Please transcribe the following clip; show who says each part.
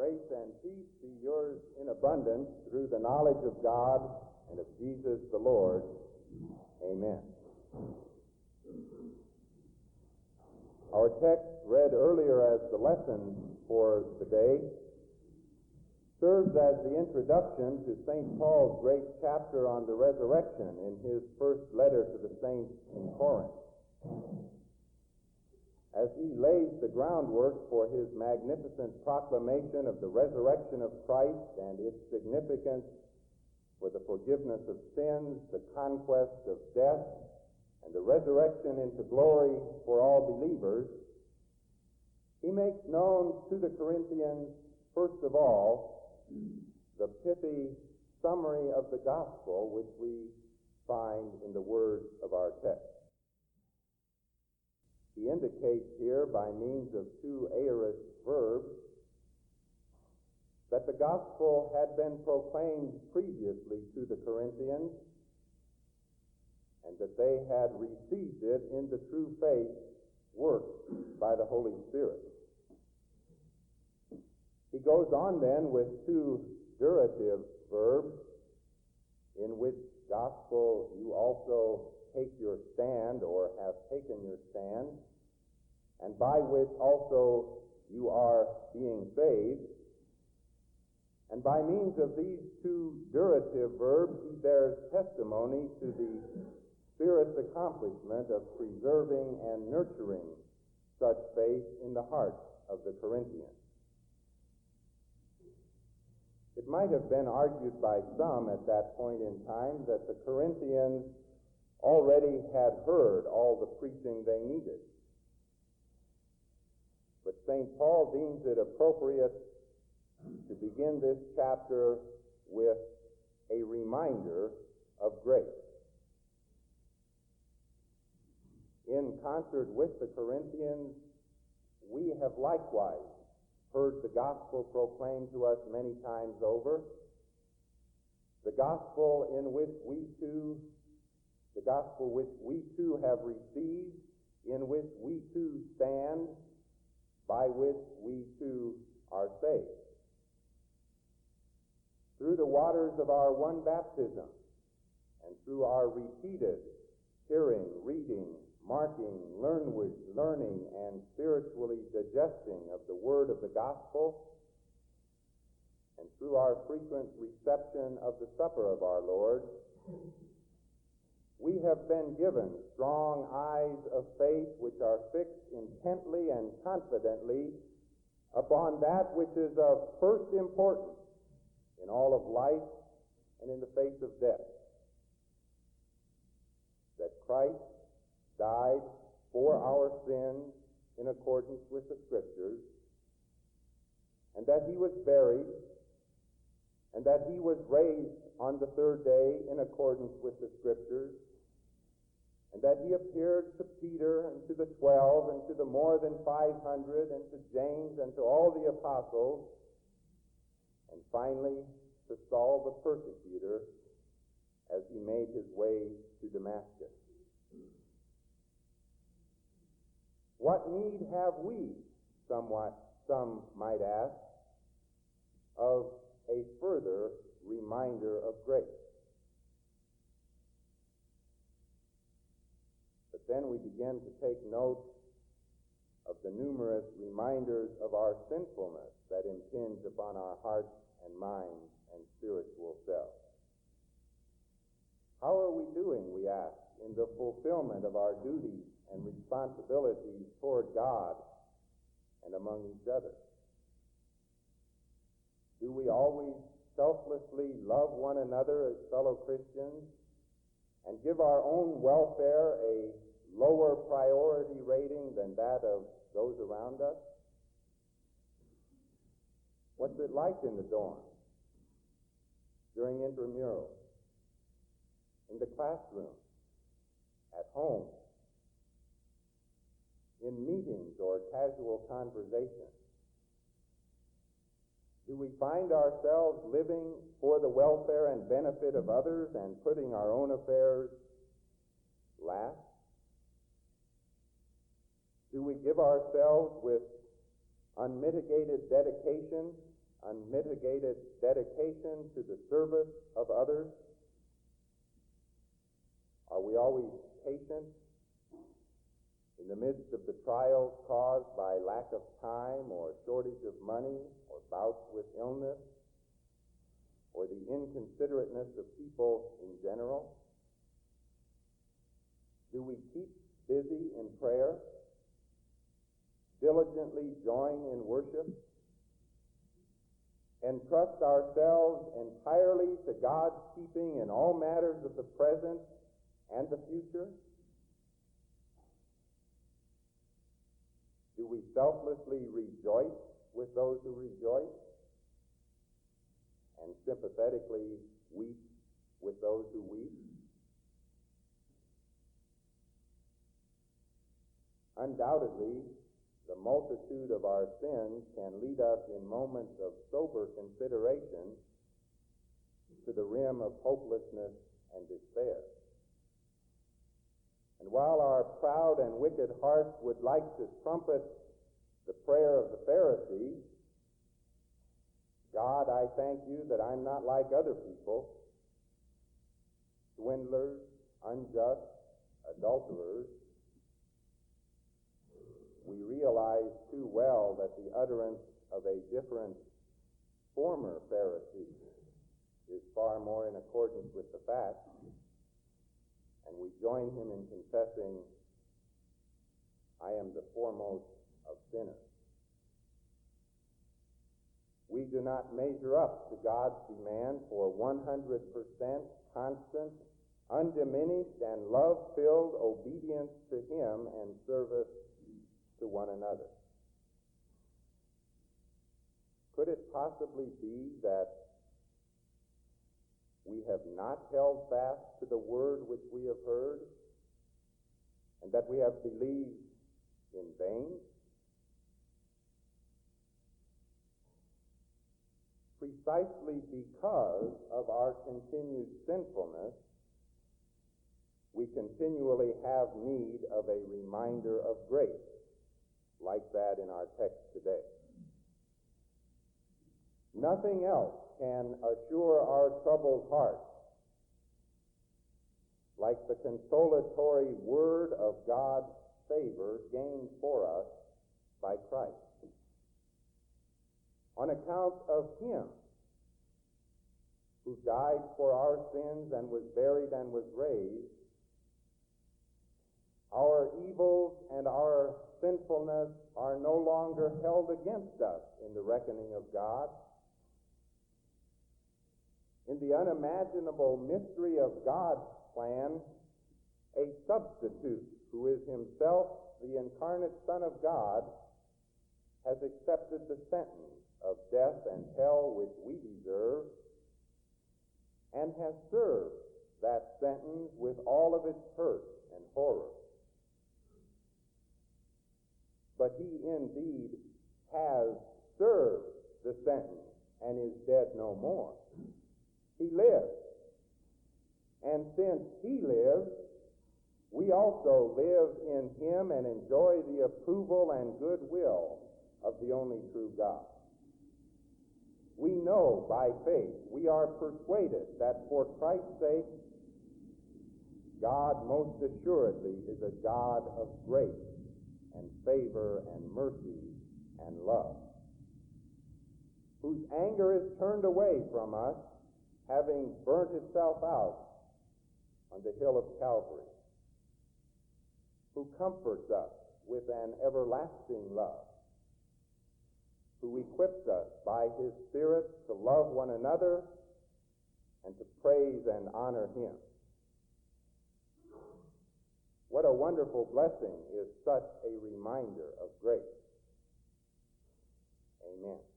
Speaker 1: Grace and peace be yours in abundance through the knowledge of God and of Jesus the Lord. Amen. Our text, read earlier as the lesson for the day, serves as the introduction to St. Paul's great chapter on the resurrection in his first letter to the saints in Corinth. As he lays the groundwork for his magnificent proclamation of the resurrection of Christ and its significance for the forgiveness of sins, the conquest of death, and the resurrection into glory for all believers, he makes known to the Corinthians, first of all, the pithy summary of the gospel which we find in the words of our text. He indicates here, by means of two aorist verbs, that the gospel had been proclaimed previously to the Corinthians and that they had received it in the true faith worked by the Holy Spirit. He goes on then with two durative verbs, in which gospel you also take your stand or have taken your stand, and by which also you are being saved. And by means of these two durative verbs, he bears testimony to the Spirit's accomplishment of preserving and nurturing such faith in the hearts of the Corinthians. It might have been argued by some at that point in time that the Corinthians already had heard all the preaching they needed. But St. Paul deems it appropriate to begin this chapter with a reminder of grace. In concert with the Corinthians, we have likewise heard the gospel proclaimed to us many times over, the gospel which we too have received, in which we too stand, by which we too are saved. Through the waters of our one baptism, and through our repeated hearing, reading, marking, learning, and spiritually digesting of the word of the gospel, and through our frequent reception of the supper of our Lord, we have been given strong eyes of faith which are fixed intently and confidently upon that which is of first importance in all of life and in the face of death, that Christ died for our sins in accordance with the Scriptures, and that he was buried, and that he was raised on the third day in accordance with the Scriptures, and that he appeared to Peter and to the 12 and to the more than 500 and to James and to all the apostles, and finally to Saul the persecutor as he made his way to Damascus. What need have we, some might ask, of a further reminder of grace? But then we begin to take note of the numerous reminders of our sinfulness that impinge upon our hearts and minds and spiritual self. How are we doing, we ask, in the fulfillment of our duties and responsibilities toward God and among each other? Do we always selflessly love one another as fellow Christians and give our own welfare a lower priority rating than that of those around us? What's it like in the dorm, during intramurals, in the classroom, at home, in meetings or casual conversation? Do we find ourselves living for the welfare and benefit of others and putting our own affairs last? Do we give ourselves with unmitigated dedication unmitigated dedication to the service of others? Are we always patient in the midst of the trials caused by lack of time or shortage of money or bouts with illness or the inconsiderateness of people in general? Do we keep busy in prayer, diligently join in worship, and trust ourselves entirely to God's keeping in all matters of the present and the future? Do we selflessly rejoice with those who rejoice and sympathetically weep with those who weep? Undoubtedly, the multitude of our sins can lead us in moments of sober consideration to the rim of hopelessness and despair. And while our proud and wicked hearts would like to trumpet the prayer of the Pharisee, God, I thank you that I'm not like other people, swindlers, unjust, adulterers, we realize too well that the utterance of a different former Pharisee is far more in accordance with the facts, and we join him in confessing, I am the foremost of sinners. We do not measure up to God's demand for 100% constant, undiminished, and love-filled obedience to him and service to one another. Could it possibly be that we have not held fast to the word which we have heard, and that we have believed in vain? Precisely because of our continued sinfulness, we continually have need of a reminder of grace, like that in our text today. Nothing else can assure our troubled hearts like the consolatory word of God's favor gained for us by Christ. On account of him who died for our sins and was buried and was raised, our evils and our sinfulness are no longer held against us in the reckoning of God. In the unimaginable mystery of God's plan, a substitute who is himself the incarnate Son of God has accepted the sentence of death and hell which we deserve, and has served that sentence with all of its hurt and horror. But he indeed has served the sentence and is dead no more. He lives. And since he lives, we also live in him and enjoy the approval and goodwill of the only true God. We know by faith, we are persuaded that for Christ's sake, God most assuredly is a God of grace and favor and mercy and love, whose anger is turned away from us, having burnt itself out on the hill of Calvary, who comforts us with an everlasting love, who equips us by his Spirit to love one another and to praise and honor him. What a wonderful blessing is such a reminder of grace. Amen.